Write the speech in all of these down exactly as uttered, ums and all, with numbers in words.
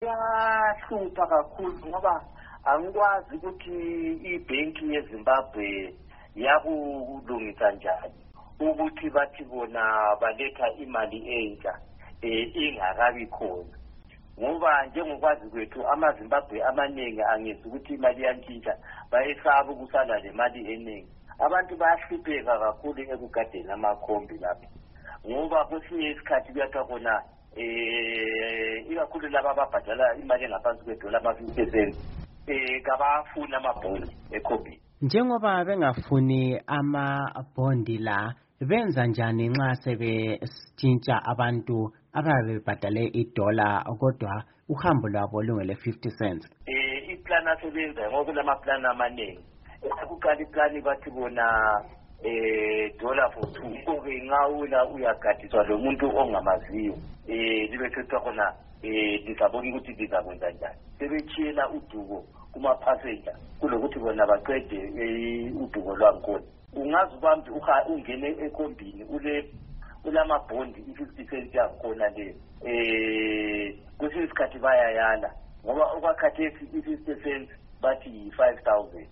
Yahlupha kakhulu ngoba angikwazi ukuthi ibhenki yeZimbabwe yakulungisa njani ukuthi bathi bona baletha imali entsha ingakabi khona. Ngoba njengokwazi kwethu amaZimbabwe amaningi angezi ukuthi imali yantshintsha bayesaba ukusala le mali eningi. Abantu bayahlupheka kakhulu ekugadeni amakhombi lapha. Ngoba kwesinye isikhathi kuyathiwa khona eh ikakhulu laba ababhadala imali engaphansi kwedola ama-fifty percent eh kabafuni amabhondi ekhombini. Njengoba bengafuni amabhondi la benza njani nxa sebetshintsha abantu ababe bebhadale idola kodwa uhambo lwabo lungele fifty cents? Eh iplan asebenza ngoba kulama-plan amaningi. Ekuqala iplan bathi bona eh dollar for two kube ngawula uyagadiswa lo muntu ongamaziyo eh libe kuthiwa khona eh lisabona ukuthi lizakwenza njani. Sebechiyela uduko kuma passenger kulokuthi bona baqede uduko lwankhona. Ungazi ubambi ungene ekhombini ule ulamabhondi i-fifty percent yakhona le eh kwesinye isikhathi bayayala ngoba okwakhathesi i-fifty percent bathi five thousand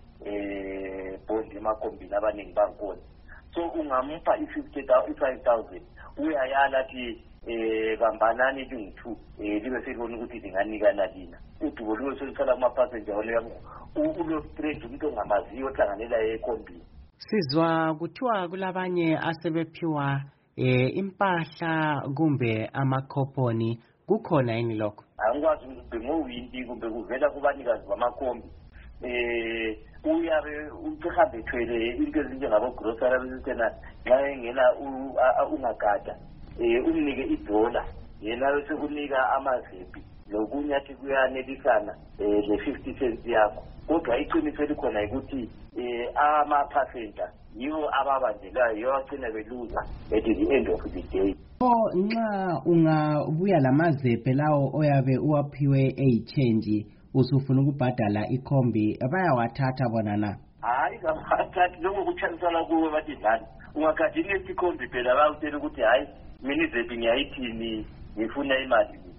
eh bondi emakhombini abaningi bankhona. So ungamupha i-five thousand uyayala athi eh bambanani lingu-two eh libe selibona ukuthi linganikana lina. Uduko luwe selusala kuma-passenger ulo straight umuntu ongamaziyo ohlanganela ekhombini. Sizwa kuthiwa kulabanye asebephiwa eh impahla kumbe amakhoponi, kukhona yini lokho? Angikwazi ukuthi ngowindi kumbe kuvela kubanikazi bamakhombi. Eh uyabe uhambe ethwele into ezinjengabo grocery besitena nxa engena ungagada eh unike idola yena bese kunika amaziphi lokunye athi kuyanelisana eh le fifty cents yakho. Kodwa iqiniso likhona ukuthi eh ama passenger yiwo ababandelayo yogcina beluza at the end of the day. Oh nxa ungabuya lamazephe lawo oyabe uwaphiwe eyichange usufuna ukubhadala ikhombi bayawathatha bona na? Hayi kabathathi lokho kuchanisana kuwe bathi dlani. Ungakhathini isikhombi phela bayakutshela ukuthi hayi mina izephi ngiyayithini ngifuna imali.